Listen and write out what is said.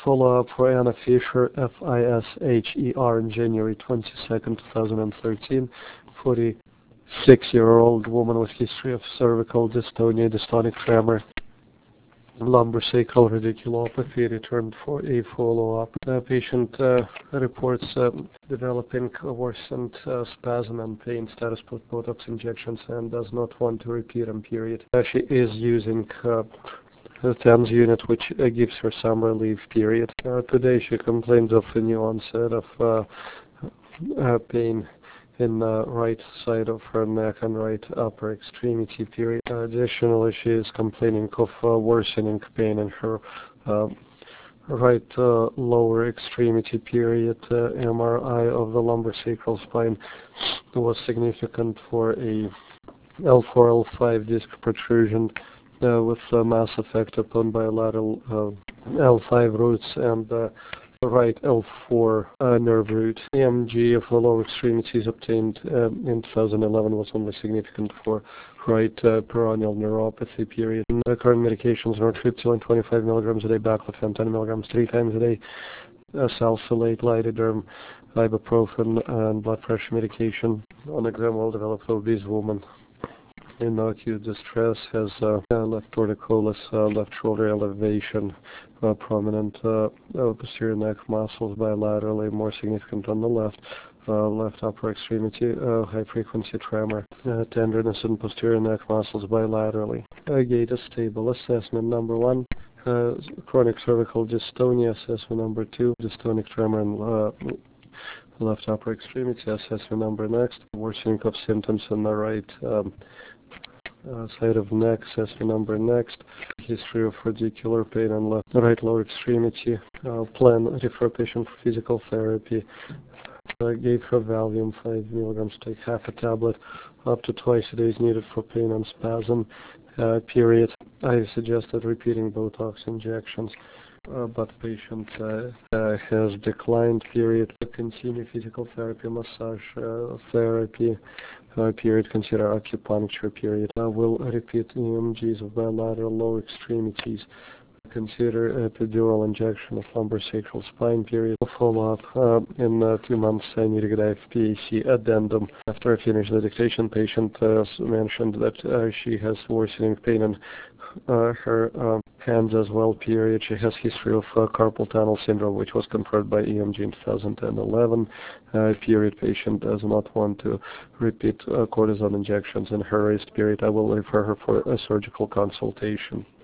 follow-up for Anna Fisher, Fisher, on January 22nd, 2013, 46-year-old woman with history of cervical dystonia, dystonic tremor, lumbosacral radiculopathy, returned for a follow-up. The patient reports developing worsened spasm and pain status post-Botox injections and does not want to repeat them, period. She is using the TENS unit, which gives her some relief, period. Today she complains of a new onset of pain in the right side of her neck and right upper extremity, period. Additionally, she is complaining of worsening pain in her right lower extremity, period. MRI of the lumbosacral spine was significant for a L4, L5 disc protrusion with mass effect upon bilateral L5 roots and right L4 nerve root. EMG of the lower extremities obtained in 2011 was only significant for right peroneal neuropathy, period. The current medications are nortriptyline 25 milligrams a day, baclofen 10 milligrams 3 times a day, salsalate, lidoderm, ibuprofen, and blood pressure medication. On exam, well-developed obese woman in acute distress has left torticollis, left shoulder elevation, prominent posterior neck muscles bilaterally, more significant on the left upper extremity, high frequency tremor, tenderness in posterior neck muscles bilaterally. Gait is stable. Assessment number 1. Chronic cervical dystonia. Assessment number 2. Dystonic tremor in left upper extremity. Assessment number next. Worsening of symptoms in the right side of neck. Assessment number next. History of radicular pain on right lower extremity. Plan refer patient for physical therapy. Gave her Valium 5 milligrams, take half a tablet, up to twice a day is needed for pain and spasm, period. I suggested repeating Botox injections, but patient has declined, period. Continue physical therapy, massage therapy, period. Consider acupuncture, period. Will repeat EMGs of bilateral lower extremities. Consider epidural injection of lumbosacral spine, period. Follow-up in 2 months. I need to get a FPAC addendum. After I finish the dictation, patient mentioned that she has worsening pain in her hands as well, period. She has history of carpal tunnel syndrome, which was confirmed by EMG in 2011, period. Patient does not want to repeat cortisone injections in her wrist, period. I will refer her for a surgical consultation.